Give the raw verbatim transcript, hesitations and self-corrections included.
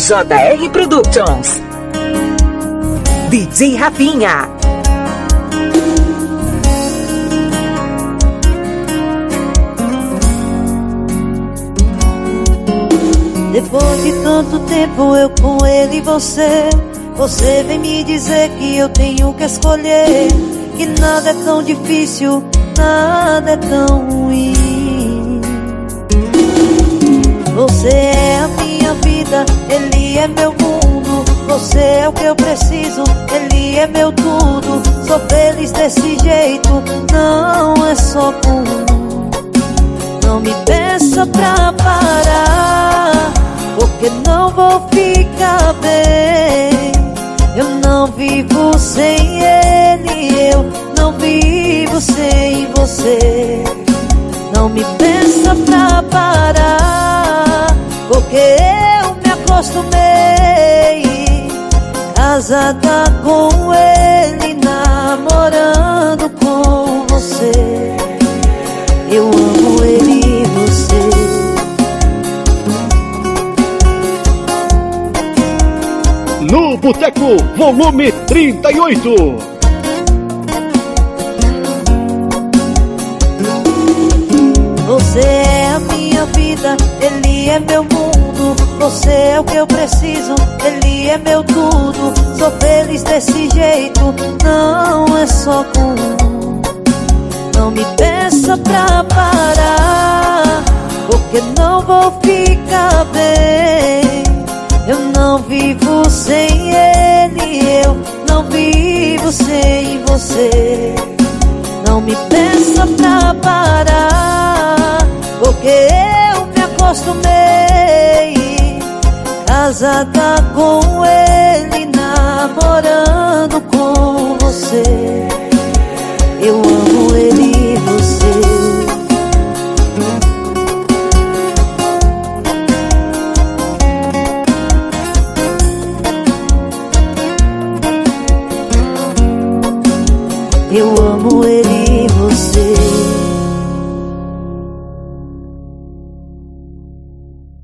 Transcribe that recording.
J R Productions. D J Rafinha. Depois de tanto tempo eu com ele e você, você vem me dizer que eu tenho que escolher, que nada é tão difícil, nada é tão ruim. Você é a minha vida, ele é meu mundo. Você é o que eu preciso, ele é meu tudo. Sou feliz desse jeito, não é só com um. Não me peça pra parar, porque não vou ficar bem. Eu não vivo sem ele, eu não vivo sem você. Não me peça pra parar, porque eu me acostumei. Casada com ele, namorando com você. Eu amo ele e você. No Boteco, volume trinta e oito. Você é a minha vida, ele é meu mundo. Você é o que eu preciso, ele é meu tudo. Sou feliz desse jeito, não é só com um. Não me peça pra parar, porque não vou ficar bem. Eu não vivo sem ele, eu não vivo sem você. Não me peça pra parar, porque eu me acostumei. Casada com ele, namorando com você. Eu amo ele e você. Eu amo ele e você.